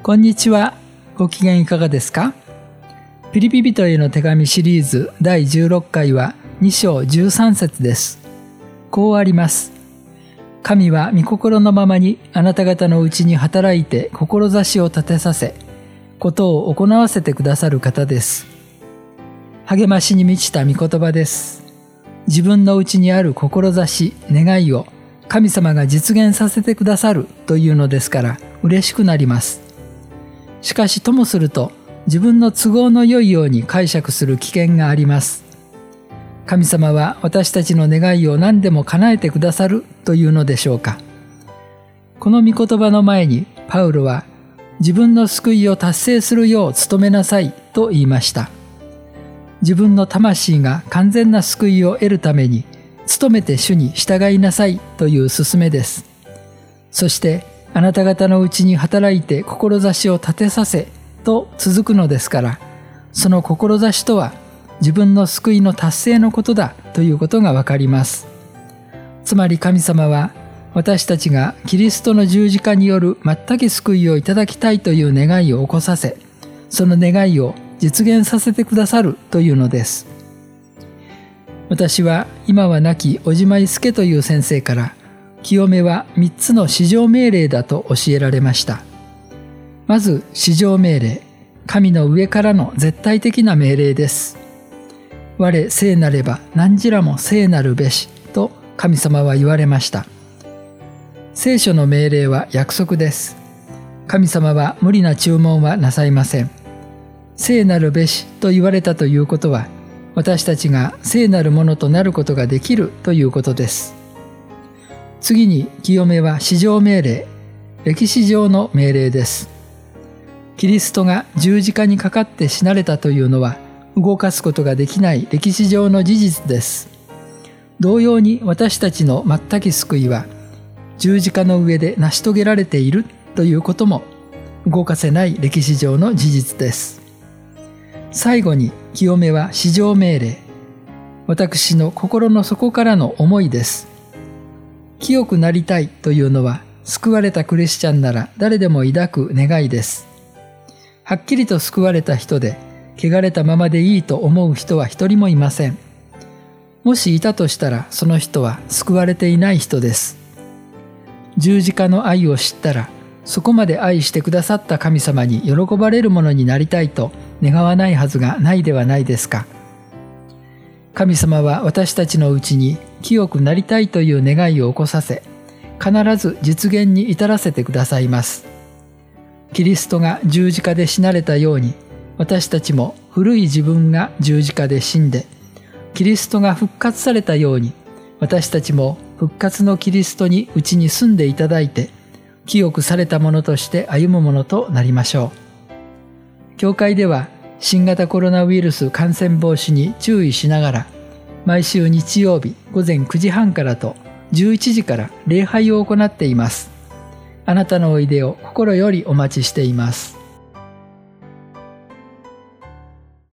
こんにちは。ご機嫌いかがですか？ピリピ人への手紙シリーズ第16回は2章13節です。こうあります。神は御心のままにあなた方のうちに働いて志を立てさせ、ことを行わせてくださる方です。励ましに満ちた御言葉です。自分のうちにある志、願いを神様が実現させてくださるというのですから嬉しくなります。しかしともすると自分の都合の良いように解釈する危険があります。神様は私たちの願いを何でも叶えてくださるというのでしょうか。この御言葉の前にパウロは自分の救いを達成するよう努めなさいと言いました。自分の魂が完全な救いを得るために努めて主に従いなさいという勧めです。そしてあなた方のうちに働いて志を立てさせと続くのですから、その志とは自分の救いの達成のことだということがわかります。つまり神様は私たちがキリストの十字架による全く救いをいただきたいという願いを起こさせ、その願いを実現させてくださるというのです。私は今は亡き小島伊助という先生から清めは3つの至上命令だと教えられました。まず至上命令、神の上からの絶対的な命令です。我聖なれば何時らも聖なるべしと神様は言われました。聖書の命令は約束です。神様は無理な注文はなさいません。聖なるべしと言われたということは、私たちが聖なるものとなることができるということです。次に清めは至上命令、歴史上の命令です。キリストが十字架にかかって死なれたというのは動かすことができない歴史上の事実です。同様に私たちの全く救いは十字架の上で成し遂げられているということも動かせない歴史上の事実です。最後に清めは至上命令、私の心の底からの思いです。清くなりたいというのは救われたクリスチャンなら誰でも抱く願いです。はっきりと救われた人で汚れたままでいいと思う人は一人もいません。もしいたとしたらその人は救われていない人です。十字架の愛を知ったらそこまで愛してくださった神様に喜ばれるものになりたいと願わないはずがないではないですか。神様は私たちのうちに清くなりたいという願いを起こさせ、必ず実現に至らせてくださいます。キリストが十字架で死なれたように、私たちも古い自分が十字架で死んで、キリストが復活されたように、私たちも復活のキリストにうちに住んでいただいて、清くされたものとして歩むものとなりましょう。教会では新型コロナウイルス感染防止に注意しながら、毎週日曜日午前9時半からと11時から礼拝を行っています。あなたのおいでを心よりお待ちしています。